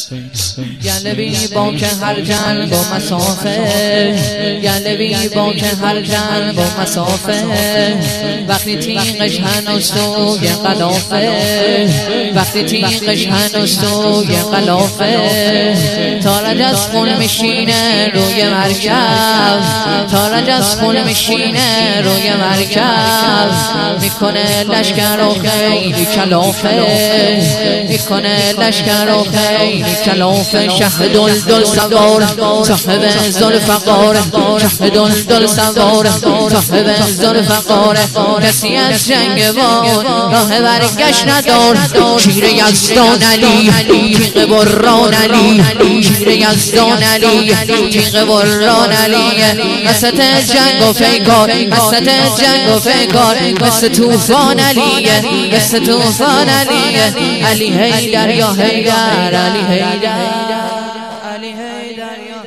گلبی با که هر جنب و مسافه، گلبی با که هر جنب و مسافه، وقتی تیغش هنوز توی قلافه، وقتی تیغش هنوز توی قلافه، تارج از خون میشینه روی مرکب، تارج از خون میشینه روی مرکب، میکنه لشکر و خیلی کلافه، میکنه لشکر و خیلی کلافه. شه دلدل سوار صاحب ذوالفقار، شه دلدل سوار صاحب ذوالفقار، کسی از جنگ وار راه برگشت ندار. شیر یزدان علی تیغ بران علی، شیر یزدان علی تیغ بران علی، وسط جنگ و پیکار، وسط جنگ و پیکار، مثل طوفان علی، مثل طوفان علی. علی حیدر یا حیدر، علی حیدر، علی حیدر یا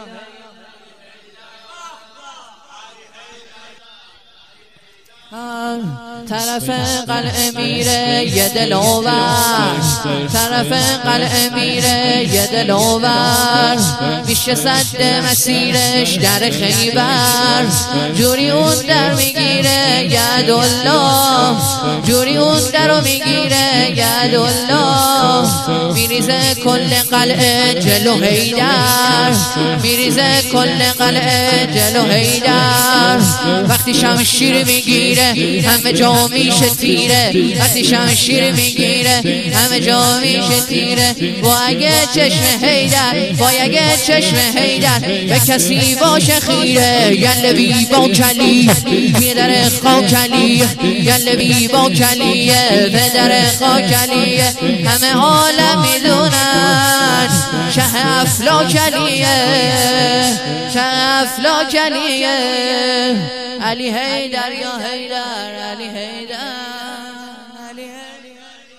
طرف قلعه میره یه دلاور، طرف قلعه میره یه دلاور، میشه صد مسیرش در خیبر، جوری اون در میگیره یدالله، جوری اون در رو میگیره یدالله، میریزه کل قلعه جلو حیدر، میریزه کل قلعه جلو حیدر، وقتی شمشیر میگیره همه جا میشه تیره، وقتی شمشیر میگیره همه جا میشه تیره. با اگه چشم حیدر، با اگه چشم حیدر به کسی باشه خیره، گلبی با کلی پدر خاکلی، گلبی با کلی پدر خاکلی، همه عالم میدونن شه افلاکلیه، شه افلاکلیه. علی حیدر یا حیدر، علی حیدر، علی حیدر.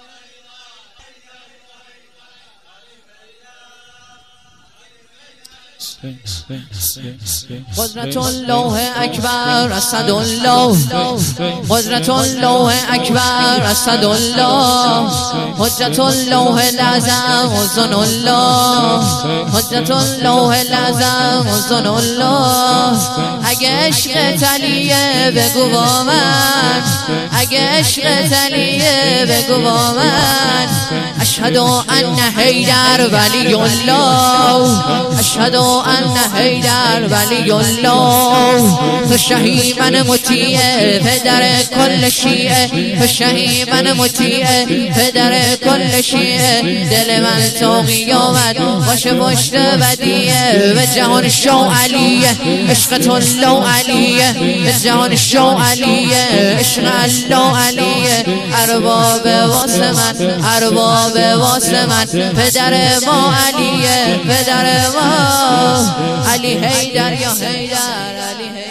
قدرت الله اکبر اسد الله، قدرت الله اکبر اسد الله، حجت الله الاعظم حسن الله، حجت الله الاعظم حسن الله. اگه عشق تلیه بگو با من، اگه عشق تلیه بگو با من، اشهد ان حیدر ولی الله، اشهد ان حیدر ولی الله. تو شهی من مطیع پدر کل شیعه، تو شهی من مطیع پدر کل شیعه، دل من تو قیامت باشه پشت بدیه، به جهان شو علیه عشق الله علیه، به جهان شو علیه عشق الله علیه. ارباب واسه من، ارباب واسه من، پدر ما علیه، پدر ما علی حیدر یا حیدر، علی حیدر.